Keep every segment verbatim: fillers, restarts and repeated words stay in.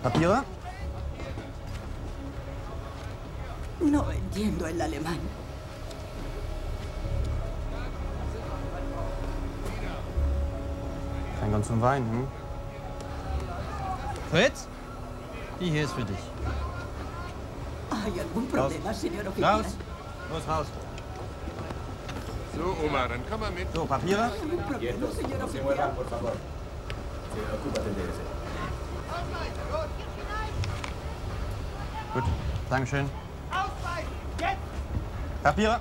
¿Papier? No entiendo el alemán. Kein Grund zum Weinen, hm? Fritz? Die hier ist für dich. ¿Hay algún problema, señor oficial? Raus! Los, raus! So, Oma, dann komm mal mit. So, Papiere? ¿Hay algún problema, señor oficial? Por favor. Sí, ocúpate de ese. Gut, Dankeschön. Papiere?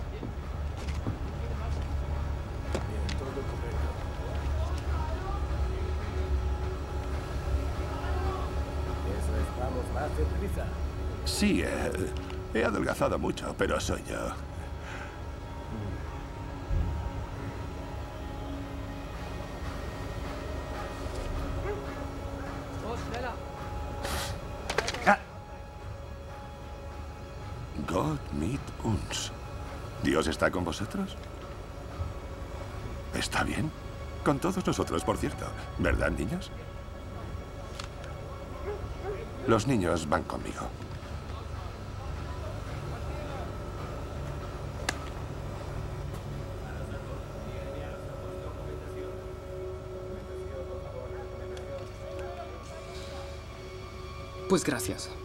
Sí, eh, he adelgazado mucho, pero soy yo. Ja. Gott mit uns. ¿Dios está con vosotros? Está bien. Con todos nosotros, por cierto. ¿Verdad, niños? Los niños van conmigo. Pues gracias.